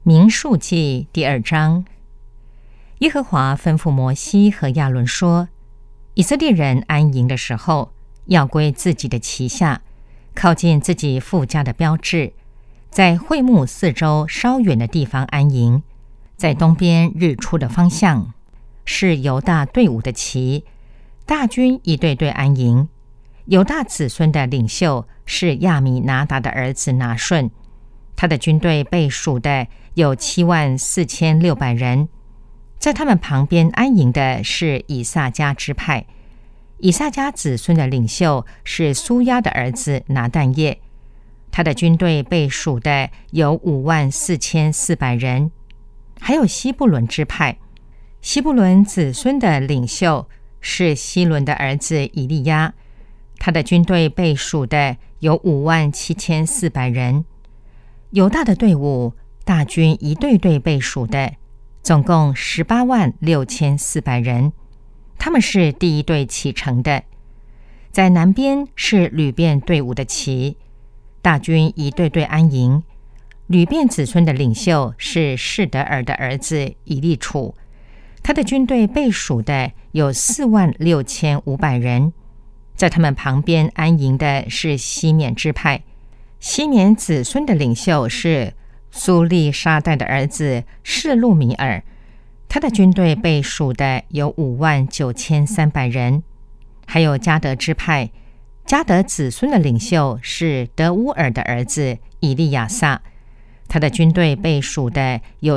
民数记第2章，耶和华吩咐摩西和亚伦说，以色列人安营的时候，要归自己的旗下，靠近自己父家的标志，在会幕四周稍远的地方安营，在东边日出的方向，是犹大队伍的旗，大军一队队安营。犹大子孙的领袖是亚米拿达的儿子拿顺，他的军队被数的有74600人，在他们旁边安营的是以萨迦支派，以萨迦子孙的领袖是苏亚的儿子拿但业，他的军队被数的有54400人。还有西布伦支派，西布伦子孙的领袖是希伦的儿子以利亚，他的军队被数的有57400人。犹大的队伍，大军一队队被数的，总共186400人，他们是第一队启程的。在南边是吕遍队伍的旗，大军一队队安营。吕遍子孙的领袖是示得尔的儿子以利楚，他的军队被数的有46500人，在他们旁边安营的是西缅支派，西缅子孙的领袖是苏利沙代的儿子示路米尔，他的军队被数的有59300人。还有迦得支派，迦得子孙的领袖是德乌尔的儿子以利亚撒，他的军队被数的有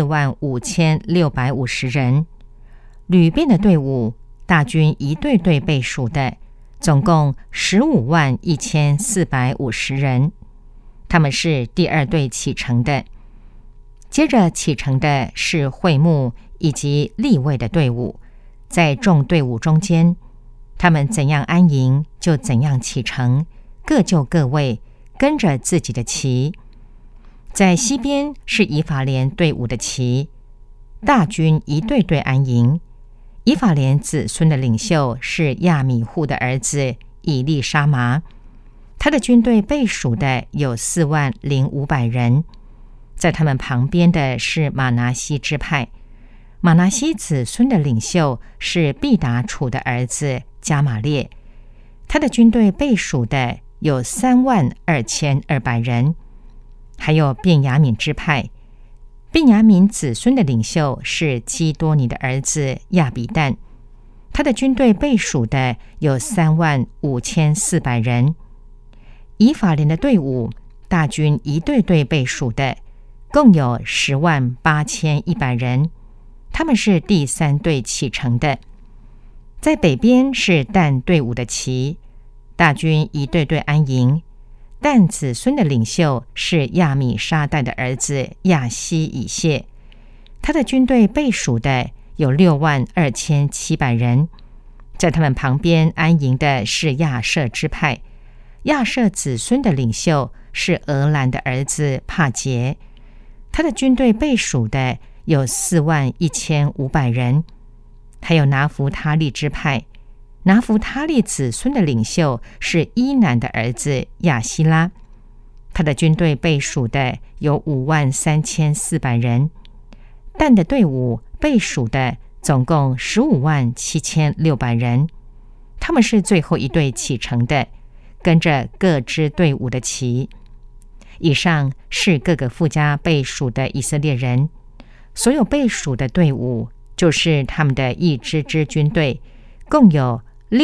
45650人。吕遍的队伍，大军一队队被数的，总共151450人，他们是第二队启程的。接着启程的是会幕以及利未的队伍，在众队伍中间，他们怎样安营就怎样启程，各就各位，跟着自己的旗。在西边是以法莲队伍的旗，大军一队队安营。以法莲子孙的领袖是亚米户的儿子以利沙麻，他的军队被数的有40500人。在他们旁边的是玛拿西支派，玛拿西子孙的领袖是毕达楚的儿子加玛列，他的军队被数的有32200人。还有便雅悯支派，便雅悯子孙的领袖是基多尼的儿子亚比旦，他的军队被数的有35400人。以法莲的队伍，大军一队队被数的，共有108100人，他们是第三队启程的。在北边是但队伍的旗，大军一队队安营。但子孙的领袖是亚米沙代的儿子亚希以谢，他的军队被数的有62700人。在他们旁边安营的是亚设支派，亚设子孙的领袖是俄兰的儿子帕杰，他的军队被数的有41500人。还有拿弗他利支派，拿弗他利子孙的领袖是伊南的儿子亚希拉，他的军队被数的有53400人。但的队伍被数的总共157600人，他们是最后一队启程的，跟着各支队伍的旗。以上是各个父家被数的以色列人，所有被数的队伍就是他们的一支支军队，共有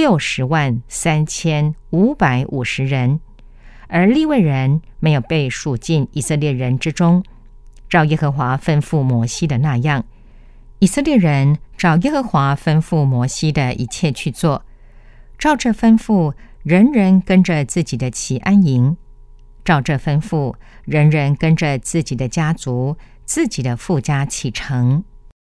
603550人。而利未人没有被数进以色列人之中，照耶和华吩咐摩西的那样，以色列人照耶和华吩咐摩西的一切去做，照这吩咐，人人跟着自己的旗安营，照这吩咐，人人跟着自己的家族、自己的父家启程。